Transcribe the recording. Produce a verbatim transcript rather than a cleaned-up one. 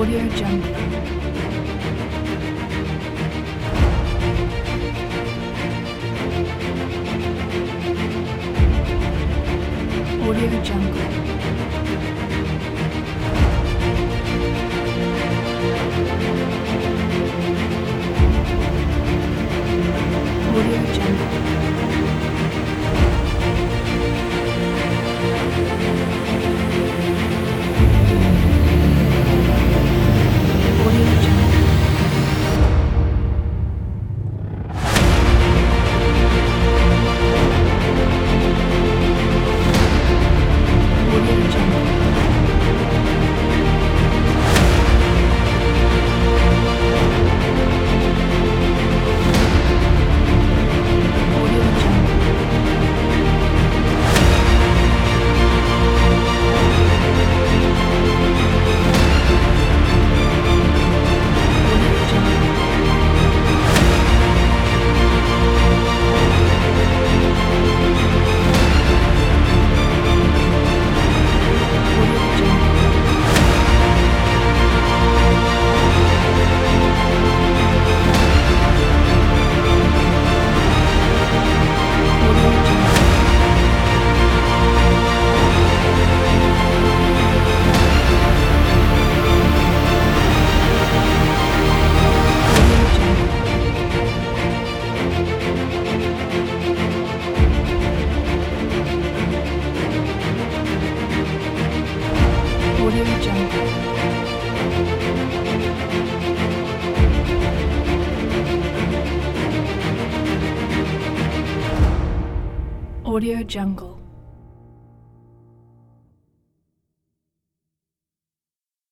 Audio Jungle. Audio Jungle. Audio Jungle. Audio Jungle. Audio Jungle. Audio Jungle. Audio Jungle. Audio Jungle. Audio Jungle. Audio Jungle. Audio Jungle. Audio Jungle.